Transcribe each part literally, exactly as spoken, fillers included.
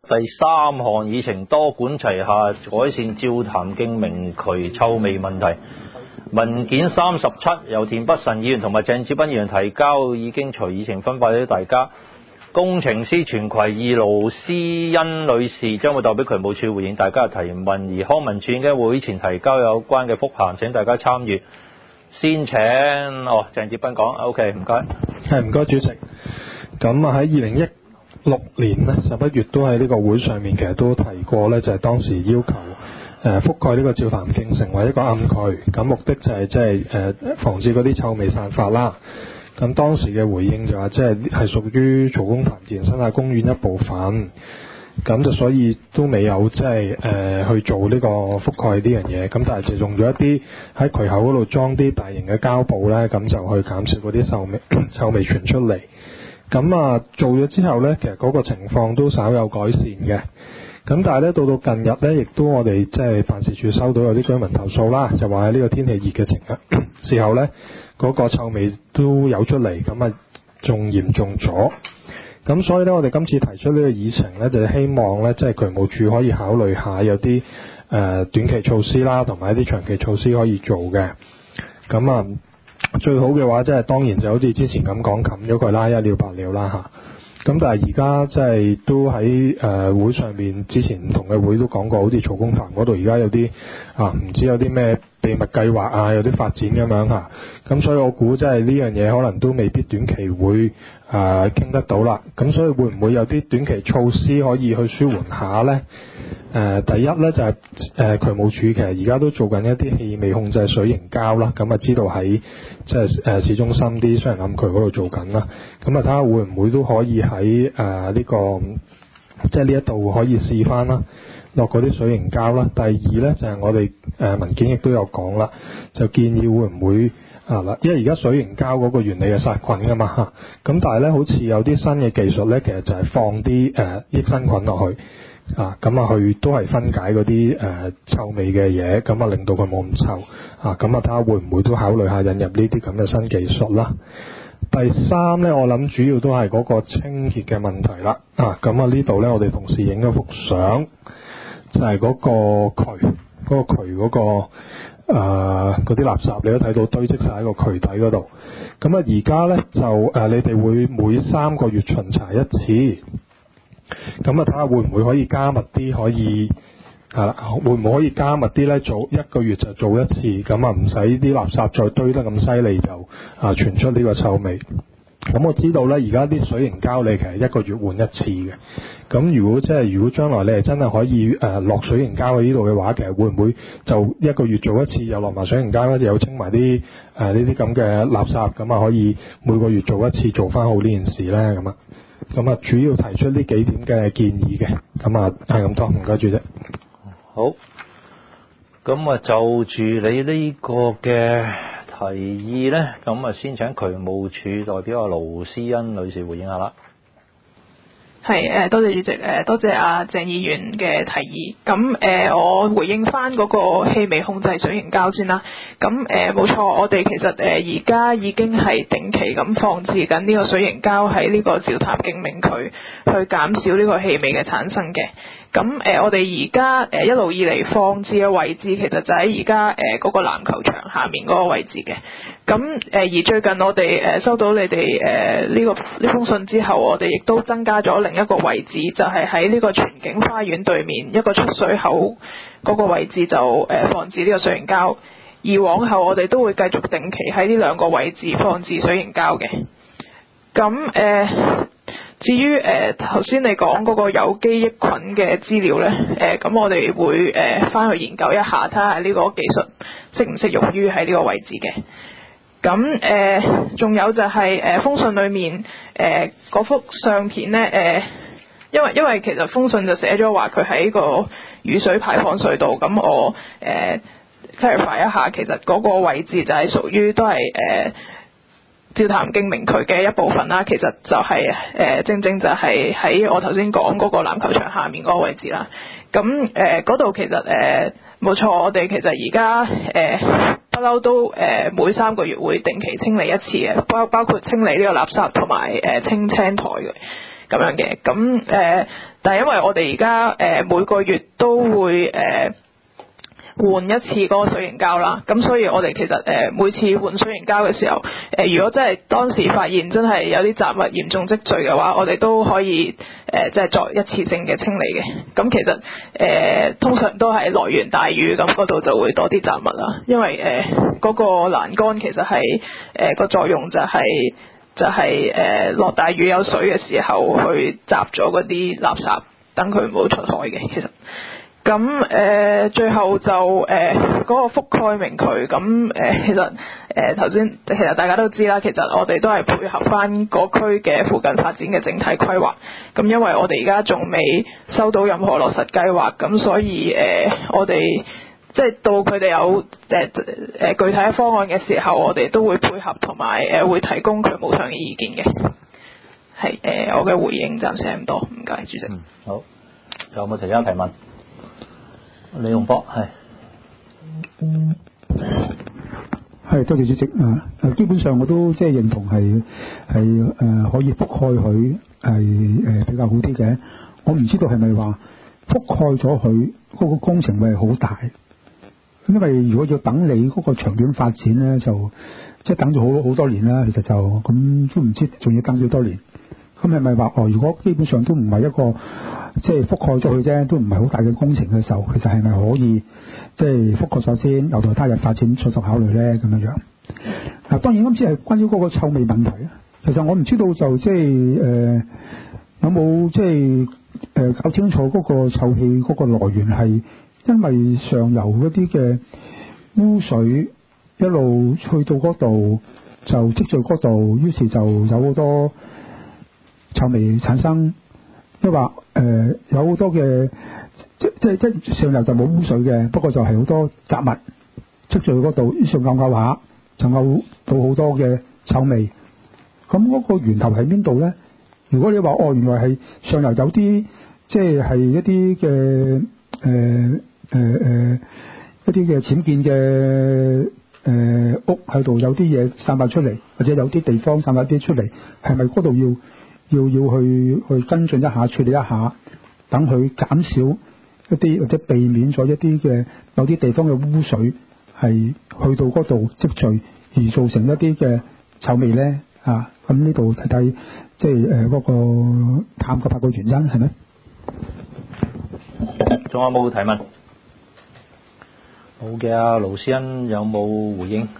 第三項議程多管齊下，改善照潭徑明渠臭味問題。文件三十七由田北辰議員同埋鄭子斌議員提交，已經隨議程分發俾大家。工程師全葵二盧思欣女士將會代表渠務署回應大家嘅提問，而康文署嘅會前提交有關嘅覆函，請大家參與。先請哦鄭子斌講 ，OK 唔該。 係唔該主席。咁啊喺二零一六年呢十一月都喺呢個會上面其實都提過呢，就係、是、當時要求誒、呃、覆蓋呢個照潭徑成為一個暗渠，咁目的就係即係誒防止嗰啲臭味散發啦。咁當時嘅回應就話即係係屬於曹公潭自然生態公園一部分，咁就所以都未有即係誒去做呢個覆蓋呢樣嘢。咁但係就用咗一啲喺渠口嗰度裝啲大型嘅膠布呢，咁就去減少嗰啲臭味臭味傳出嚟。咁啊做咗之後呢，其實嗰個情況都稍有改善嘅。咁但係咧，到到近日呢，亦都我哋即係辦事處收到有啲居民投訴啦，就話喺呢個天氣熱嘅情況時候呢，嗰、嗰個臭味都有出嚟，咁啊仲嚴重咗。咁所以呢，我哋今次提出呢個議程呢，就係、希望呢，即係渠務署可以考慮下有啲誒、呃、短期措施啦，同埋一啲長期措施可以做嘅。咁啊，最好嘅話，即係當然就好似之前咁講，冚咗佢啦，一了百了啦嚇。咁但係而家即係都喺誒、呃、會上面，之前唔同嘅會都講過，好似曹公潭嗰度而家有啲啊唔知有啲咩秘密計劃啊，有啲發展咁樣嚇。咁所以我估即係呢樣嘢可能都未必短期會誒傾、呃、得到啦。咁所以會唔會有啲短期措施可以去舒緩下呢？誒、呃、第一呢，就係、是、誒、呃、渠務署其實而家都做緊一啲氣味控制水凝膠啦，咁啊知道喺即係誒市中心啲雙人暗渠嗰度做緊啦，咁啊睇下會唔會都可以喺誒呢個即係呢一度可以試翻啦，落嗰啲水凝膠啦。第二呢，就係、是、我哋誒、呃、文件亦都有講啦，就建議會唔會啊嗱，因為而家水凝膠嗰個原理係殺菌噶嘛嚇，咁但係呢，好似有啲新嘅技術呢，其實就係放啲誒、呃、益生菌落去。啊，咁啊，佢都係分解嗰啲誒臭味嘅嘢，咁啊令到佢冇咁臭啊，咁啊睇下會唔會都考慮下引入呢啲咁嘅新技術啦。第三呢，我諗主要都係嗰個清潔嘅問題啦。啊，咁啊呢度呢，我哋同事影咗幅相，就係、是、嗰個渠，嗰、那個渠嗰、那個誒嗰啲垃圾，你都睇到堆積晒喺個渠底嗰度。咁啊而家呢，就誒、呃、你哋會每三個月巡查一次。咁啊，睇下會唔會可以加密啲，可以係啦，會唔會可以加密啲呢？做一個月就做一次，咁啊唔使啲垃圾再堆得咁犀利，就啊傳出呢個臭味。咁我知道呢，而家啲水凝膠你其實一個月換一次嘅。咁如果即係如果將來你係真係可以誒落、呃、水凝膠喺呢度嘅話，其實會唔會就一個月做一次，又落埋水凝膠咧，又清埋啲誒呢啲咁嘅垃圾，咁啊可以每個月做一次，做翻好呢件事呢？咁啊？咁啊，主要提出呢幾點嘅建議嘅，咁啊係咁多，唔該主席。 好，咁啊就住你呢個嘅提議呢，咁啊先請渠務署代表阿盧思欣女士回應下啦。 係誒，多謝主席誒，多謝阿鄭議員嘅提議。咁誒，我回應翻嗰個氣味控制水凝膠先啦。咁誒，冇錯，我哋其實誒而家已經係定期咁放置緊呢個水凝膠喺呢個照潭徑明渠，去減少呢個氣味嘅產生嘅。咁誒，我哋而家誒一路以嚟放置嘅位置，其實就喺而家誒嗰個籃球場下面嗰個位置嘅。咁誒而最近我哋誒收到你哋誒呢個呢封信之後，我哋亦都增加咗另一個位置，就係喺呢個全景花園對面一個出水口嗰個位置就誒放置呢個水凝膠。而往後我哋都會繼續定期喺呢兩個位置放置水凝膠嘅。咁誒、呃、至於誒頭先你講嗰個有機益菌嘅資料呢，誒咁我哋會誒翻去研究一下，睇下呢個技術適唔適用於喺呢個位置嘅。咁誒，仲、呃、有就係、是、誒、呃、封信裏面誒嗰、呃、幅相片咧，誒、呃，因為因為其實封信就寫咗話佢喺個雨水排放隧道，咁我誒、呃、clarify 一下，其實嗰個位置就係屬於都係誒照潭徑明渠嘅一部分啦。其實就係、是、誒、呃、正正就係喺我頭先講嗰個籃球場下面嗰個位置啦。咁誒嗰度其實誒冇、呃、錯，我哋其實而家誒。呃不嬲都誒、呃、每三個月會定期清理一次嘅，包包括清理呢個垃圾同埋誒清青台嘅。 咁樣嘅。咁誒、呃，但係因為我哋而家誒每個月都會誒。呃換一次嗰個水凝膠啦，咁所以我哋其實誒、呃、每次換水凝膠嘅時候，誒、呃、如果真係當時發現真係有啲雜物嚴重積聚嘅話，我哋都可以誒即係作一次性嘅清理嘅。咁其實誒、呃、通常都係來源大雨，咁嗰度就會多啲雜物啦，因為誒嗰、呃那個欄杆其實係誒個作用就係、是、就係誒落大雨有水嘅時候去集咗嗰啲垃圾，等佢唔好出海嘅其實。咁誒、呃、最後就誒嗰、呃那個覆蓋明渠，咁誒、呃、其實誒頭先其實大家都知啦，其實我哋都係配合翻嗰區嘅附近發展嘅整體規劃。咁因為我哋而家仲未收到任何落實計劃，咁所以誒、呃、我哋即係到佢哋有誒誒、呃、具體嘅方案嘅時候，我哋都會配合同埋誒會提供佢無償嘅意見嘅。係誒、呃、我嘅回應暫時係咁多，唔該主席。 嗯，好，有冇其他提問？李洪波係， 係多謝主席啊！誒，基本上我都即係認同係係誒可以覆蓋佢係誒比較好啲嘅。我唔知道係咪話覆蓋咗佢嗰個工程會係好大，因為如果要等你嗰個長遠發展咧，就即係等咗好好多年啦。其實就咁都唔知仲要等幾多年。咁係咪話哦？如果基本上都唔係一個即係覆蓋咗佢啫，都唔係好大嘅工程嘅時候，其實係咪可以即係覆蓋咗先，由待他日發展再作考慮咧？咁樣樣嗱，當然今次係關於嗰個臭味問題啊。其實我唔知道就即係誒有冇即係誒搞清楚嗰個臭氣嗰個來源係因為上游嗰啲嘅污水一路去到嗰度就積聚嗰度，於是就有好多臭味產生，即係話誒有好多嘅即即即上游就冇污水嘅，不過就係好多雜物積聚嗰度，於是咬咬下就咬到好多嘅臭味。咁嗰個源頭喺邊度咧？如果你話哦，原來係上游有啲即係係一啲嘅誒誒誒一啲嘅僭建嘅誒、呃、屋喺度，有啲嘢散發出嚟，或者有啲地方散發啲出嚟，係咪嗰度要？要要去去跟進一下，處理一下，等佢減少一啲或者避免咗一啲嘅有啲地方嘅污水係去到嗰度積聚，而造成一啲嘅臭味咧啊！咁呢度睇睇即係誒嗰個探究下個原因係咪？ 仲有冇提問？好嘅，阿盧思恩有冇回應？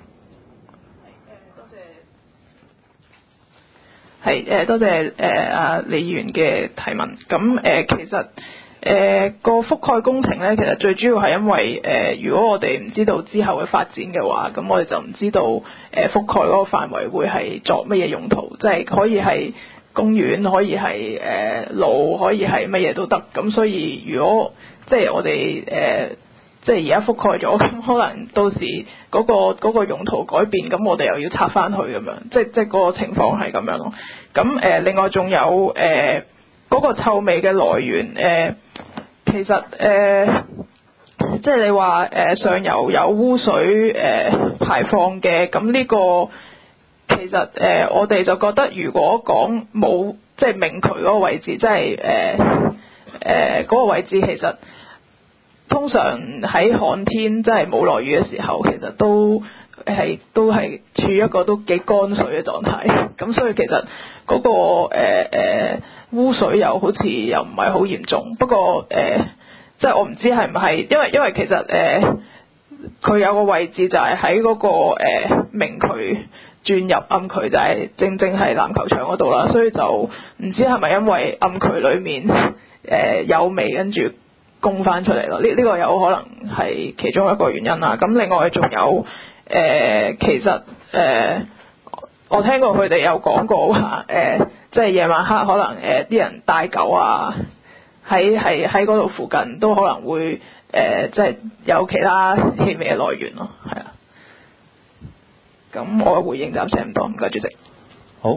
係誒，多謝誒阿李議員嘅提問。咁誒、呃，其實誒個、呃、覆蓋工程咧，其實最主要係因為誒、呃，如果我哋唔知道之後嘅發展嘅話，咁我哋就唔知道誒、呃、覆蓋嗰個範圍會係作乜嘢用途，即係可以係公園，可以係誒、呃、路，可以係乜嘢都得。咁所以如果即係我哋誒。呃即係而家覆蓋咗，咁可能到時嗰、嗰個嗰個用途改變，咁我哋又要拆翻去咁樣，即即係嗰個情況係咁樣咯。咁誒、呃，另外仲有誒嗰、呃嗰個臭味嘅來源誒、呃，其實誒、呃、即係你話誒、呃、上游有污水誒、呃、排放嘅，咁呢個其實誒、呃、我哋就覺得，如果講冇即係明渠嗰個位置，即係誒誒嗰個位置其實。通常喺旱天，即係冇落雨嘅時候，其實都係都係處於一個都幾乾水嘅狀態。咁所以其實嗰、嗰個誒、呃呃、污水又好似又唔係好嚴重。不過誒、呃，即係我唔知係唔係，因為因為其實誒佢、呃、有個位置就係喺嗰個、呃、明渠轉入暗渠，就係正正係籃球場嗰度啦。所以就唔知係咪因為暗渠裡面誒、呃、有味，跟住。供翻出嚟咯，呢、這、呢個有可能係其中一個原因啦。咁另外仲有誒、呃，其實誒、呃，我聽過佢哋有講過話誒、呃，即係夜晚黑可能誒啲、呃、人帶狗啊，喺喺喺嗰度附近都可能會誒、呃，即係有其他氣味嘅來源咯，係啊。咁我嘅回應暫時咁多，唔該主席。 好，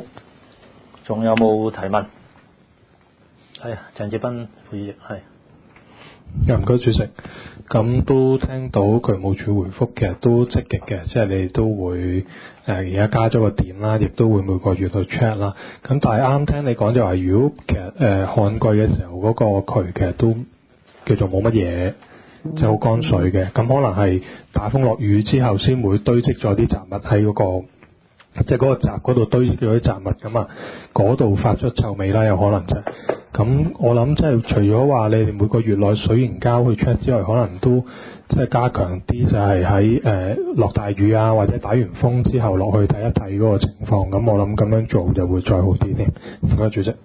仲有冇提問？係啊，鄭志斌副主席係。 唔該主席，咁都聽到渠務署回覆，其實都積極嘅，即係你都會誒而家加咗個點啦，亦都會每個月去 check 啦。咁但係啱聽你講就話，如果其實誒旱季嘅時候嗰個渠其實都叫做冇乜嘢，即係好乾水嘅，咁可能係打風落雨之後先會堆積咗啲雜物喺嗰個。即係嗰個閘嗰度堆咗啲雜物咁啊，嗰度發出臭味啦，有可能就係、是、咁。我諗即係除咗話你哋每個月內水凝膠去 check 之外，可能都即係加強啲，就係喺誒落大雨啊，或者打完風之後落去睇一睇嗰個情況。咁我諗咁樣做就會再好啲添。唔該，主席。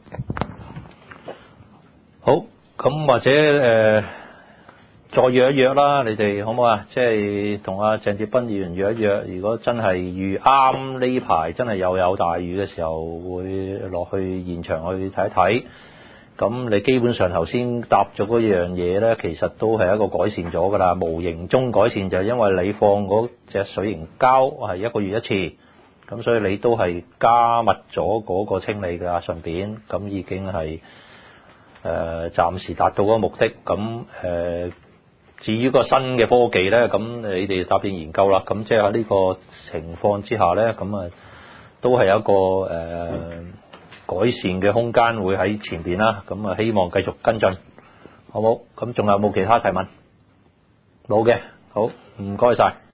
好，咁或者誒。呃再約一約啦，你哋好唔好啊？即係同阿鄭志斌議員約一約，如果真係遇啱呢排真係又有大雨嘅時候，會落去現場去睇一睇。咁你基本上頭先答咗嗰樣嘢呢，其實都係一個改善咗㗎啦。無形中改善就係因為你放嗰隻水凝膠係一個月一次，咁所以你都係加密咗嗰個清理㗎，順便咁已經係誒、呃、暫時達到嗰個目的。咁誒。呃至於個新嘅科技呢，咁你哋答應研究啦。咁即係喺呢個情況之下呢，咁啊都係有一個誒、呃、改善嘅空間會喺前邊啦。咁啊希望繼續跟進，好冇？咁仲有冇其他提問？冇嘅，好，唔該晒。